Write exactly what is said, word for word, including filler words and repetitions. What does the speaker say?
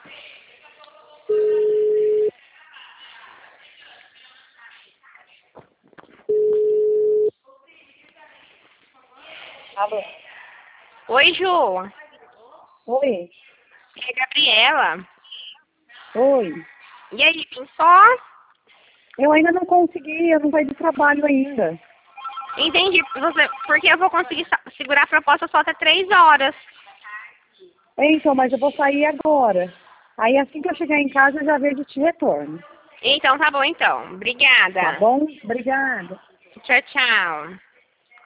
Alô? Oi, Ju. Oi. É a Gabriela. Oi. E aí, pensou? Eu ainda não consegui, eu não saí do trabalho ainda. Entendi. Você, porque eu vou conseguir sa- segurar a proposta só até três horas. É, então, mas eu vou sair agora. Aí assim que eu chegar em casa eu já vejo e te retorno. Então, tá bom, então. Tá Obrigada. bom? Obrigada. Tchau, tchau.